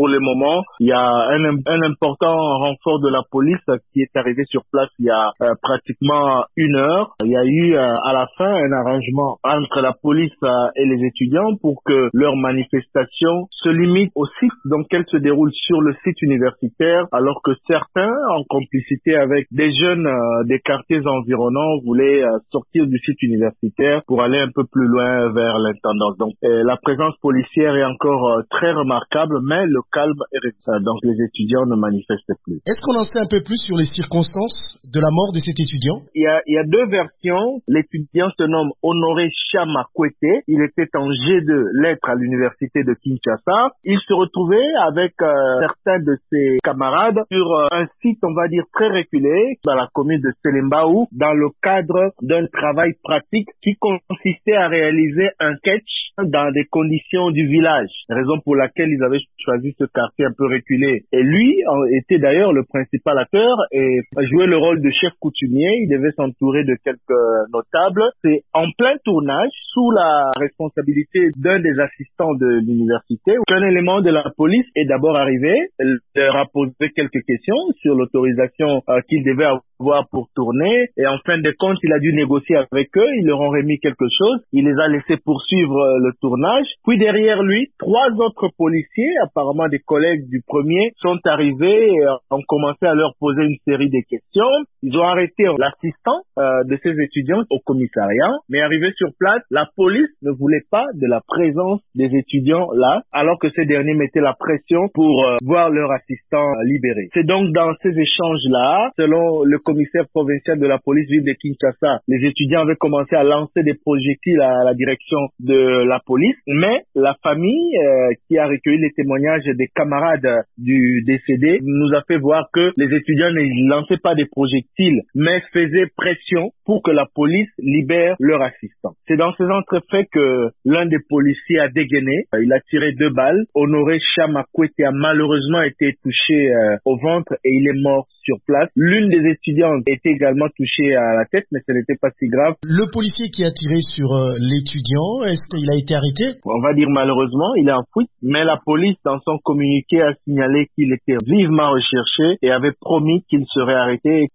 pour le moment, il y a un important renfort de la police qui est arrivé sur place il y a pratiquement 1 heure. Il y a eu à la fin un arrangement entre la police et les étudiants pour que leur manifestation se limite au site, donc qu'elle se déroule sur le site universitaire, alors que certains, en complicité avec des jeunes des quartiers environnants, voulaient sortir du site universitaire pour aller un peu plus loin vers l'intendance. Donc la présence policière est encore très remarquable, mais le calme est resté. Donc les étudiants ne manifestent plus. Est-ce qu'on en sait un peu plus sur les circonstances de la mort de cet étudiant? Il y a 2 versions. L'étudiant se nomme Honoré Chamakwete. Il était en G2 lettres à l'université de Kinshasa. Il se retrouvait avec certains de ses camarades sur un site, on va dire, très reculé, dans la commune de Selembaou, dans le cadre d'un travail pratique qui consistait à réaliser un sketch dans des conditions du village. Raison pour laquelle ils avaient choisi ce quartier un peu reculé. Et lui était d'ailleurs le principal acteur et jouait le rôle de chef coutumier. Il devait s'entourer de quelques notables. C'est en plein tournage, sous la responsabilité d'un des assistants de l'université, qu'un élément de la police est d'abord arrivé, leur a posé quelques questions sur l'autorisation qu'il devait avoir pour tourner, et en fin de compte, il a dû négocier avec eux, ils leur ont remis quelque chose, il les a laissés poursuivre le tournage, puis derrière lui, 3 autres policiers, apparemment des collègues du premier, sont arrivés et ont commencé à leur poser une série de questions. Ils ont arrêté l'assistant de ces étudiants au commissariat, mais arrivé sur place, la police ne voulait pas de la présence des étudiants là, alors que ces derniers mettaient la pression pour voir leur assistant libéré. C'est donc dans ces échanges-là, selon le commissaire provincial de la police ville de Kinshasa, les étudiants avaient commencé à lancer des projectiles à la direction de la police, mais la famille qui a recueilli les témoignages des camarades du décédé nous a fait voir que les étudiants ne lançaient pas des projectiles, mais faisaient pression pour que la police libère leur assistant. C'est dans ces entrefaits que l'un des policiers a dégainé, il a tiré 2 balles. Honoré Chamakwete a malheureusement été touché au ventre et il est mort sur place. L'une des étudiantes était également touchée à la tête, mais ce n'était pas si grave. Le policier qui a tiré sur l'étudiant, est-ce qu'il a été arrêté? On va dire malheureusement, il est en fuite, mais la police, dans son communiqué, a signalé qu'il était vivement recherché et avait promis qu'il serait arrêté.